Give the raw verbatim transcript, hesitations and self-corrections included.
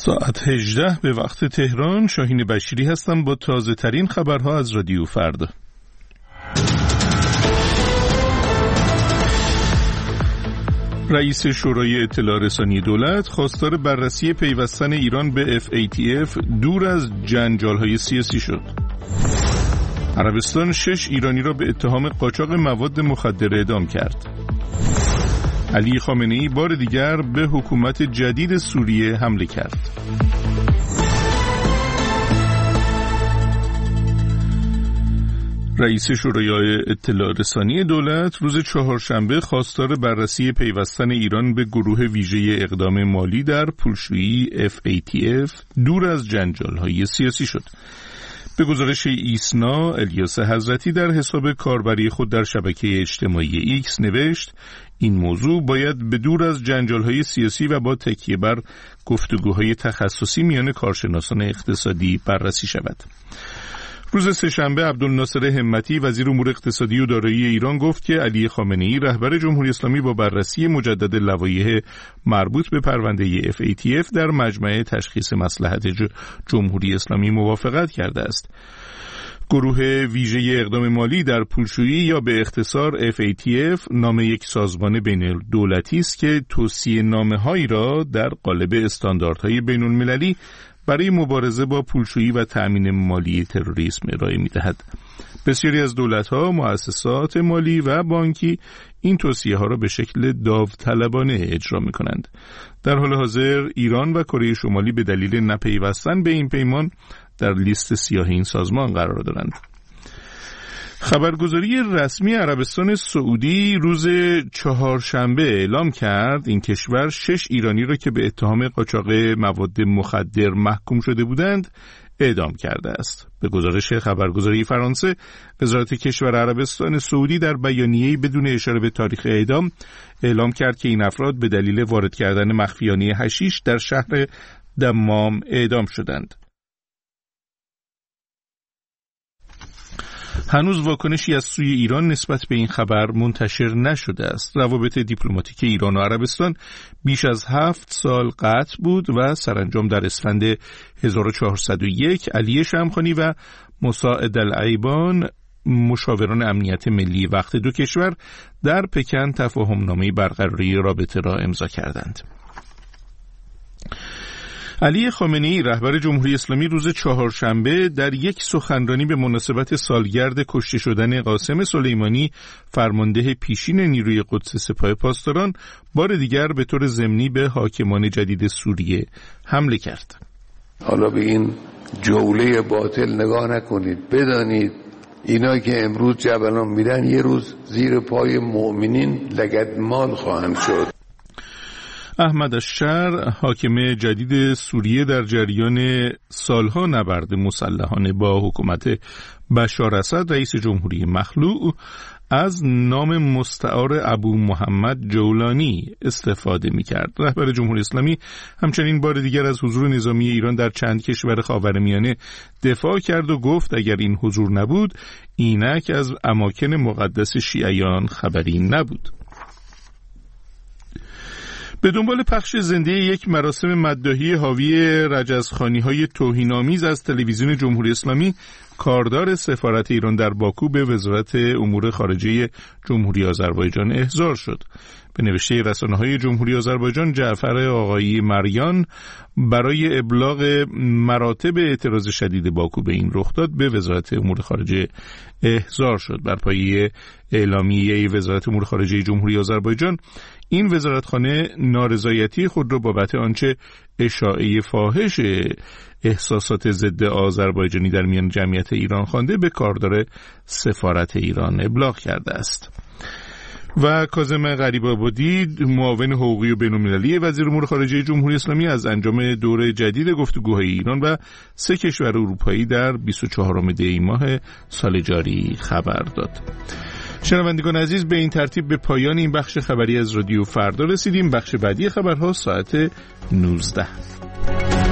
ساعت هجده به وقت تهران. شاهین بشیری هستم با تازه ترین خبرها از رادیو فردا. رئیس شورای اطلاع رسانی دولت خواستار بررسی پیوستن ایران به اف ای تی اف دور از جنجال‌های سیاسی شد. عربستان شش ایرانی را به اتهام قاچاق مواد مخدر اعدام کرد. علی خامنه‌ای بار دیگر به حکومت جدید سوریه حمله کرد. رئیس شورای اطلاع رسانی دولت روز چهارشنبه خواستار بررسی پیوستن ایران به گروه ویژه اقدام مالی در پولشویی اف ای تی اف دور از جنجال‌های سیاسی شد. به گزارش ایسنا، الیاس حضرتی در حساب کاربری خود در شبکه اجتماعی ایکس نوشت این موضوع باید به دور از جنجال‌های سیاسی و با تکیه بر گفتگوهای تخصصی میان کارشناسان اقتصادی بررسی شود. روز سه‌شنبه عبدالناصر همتی وزیر امور اقتصادی و دارایی ایران گفت که علی خامنه‌ای رهبر جمهوری اسلامی با بررسی مجدد لوایح مربوط به پرونده اف ای تی اف در مجمع تشخیص مصلحت جمهوری اسلامی موافقت کرده است. گروه ویژه اقدام مالی در پولشویی یا به اختصار اف ای تی اف نام یک سازمان بین دولتی است که توصیه نامه‌هایی را در قالب استانداردهای بین‌المللی برای مبارزه با پولشویی و تأمین مالی تروریسم ارائه می‌دهد. بسیاری از دولت‌ها، مؤسسات مالی و بانکی این توصیه‌ها را به شکل داوطلبانه اجرا می‌کنند. در حال حاضر ایران و کره شمالی به دلیل نپیوستن به این پیمان در لیست سیاه این سازمان قرار دارند. خبرگزاری رسمی عربستان سعودی روز چهارشنبه اعلام کرد این کشور شش ایرانی را که به اتهام قاچاق مواد مخدر محکوم شده بودند اعدام کرده است. به گزارش خبرگزاری فرانسه، وزارت کشور عربستان سعودی در بیانیه‌ای بدون اشاره به تاریخ اعدام اعلام کرد که این افراد به دلیل وارد کردن مخفیانه حشیش در شهر دمام اعدام شدند. هنوز واکنشی از سوی ایران نسبت به این خبر منتشر نشده است. روابط دیپلماتیک ایران و عربستان بیش از هفت سال قطع بود و سرانجام در اسفند هزار و چهارصد و یک علی شمخانی و مساعد العیبان مشاوران امنیت ملی وقت دو کشور در پکن تفاهمنامه برقراری رابطه را امضا کردند. علی خامنه‌ای رهبر جمهوری اسلامی روز چهارشنبه در یک سخنرانی به مناسبت سالگرد کشته شدن قاسم سلیمانی فرمانده پیشین نیروی قدس سپاه پاسداران بار دیگر به طور ضمنی به حاکمان جدید سوریه حمله کرد. حالا به این جوله باطل نگاه نکنید، بدانید اینا که امروز جبلان میرن یه روز زیر پای مؤمنین لگدمال خواهند شد. احمد الشر حاکم جدید سوریه در جریان سالها نبرد مسلحانه با حکومت بشار اسد رئیس جمهوری مخلوع از نام مستعار ابو محمد جولانی استفاده می‌کرد. رهبر جمهوری اسلامی همچنین بار دیگر از حضور نظامی ایران در چند کشور خاورمیانه دفاع کرد و گفت اگر این حضور نبود اینک از اماکن مقدس شیعیان خبری نبود. به دنبال پخش زنده یک مراسم مداحی حاوی رجزخوانی‌های توهین‌آمیز از تلویزیون جمهوری اسلامی، کاردار سفارت ایران در باکو به وزارت امور خارجه جمهوری آذربایجان احضار شد. به نوشته رسانه‌های جمهوری آذربایجان، جعفر آقایی مریان برای ابلاغ مراتب اعتراض شدید باکو به این رخداد به وزارت امور خارجه احضار شد. بر پایه اعلامیه وزارت امور خارجه جمهوری آذربایجان، این وزارتخانه نارضایتی خود را بابت آنچه اشاعه فاحش احساسات ضد آذربایجانی در میان جمعیت ایران خوانده به کاردار سفارت ایران ابلاغ کرده است. و کاظم غریب‌آبادی معاون حقوقی و بین‌المللی وزیر امور خارجه جمهوری اسلامی از انجام دور جدید گفتگوهای ایران و سه کشور اروپایی در بیست و چهارم دی ماه سال جاری خبر داد. شنوندگان عزیز، به این ترتیب به پایان این بخش خبری از رادیو فردا رسیدیم. بخش بعدی خبرها ساعت نوزده.